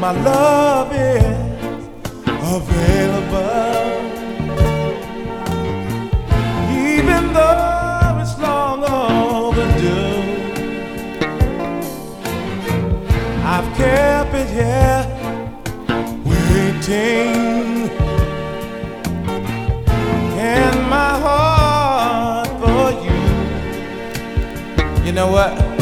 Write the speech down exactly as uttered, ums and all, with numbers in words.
my love is available, even though it's long overdue. I've kept it here waiting in my heart for you. You know what?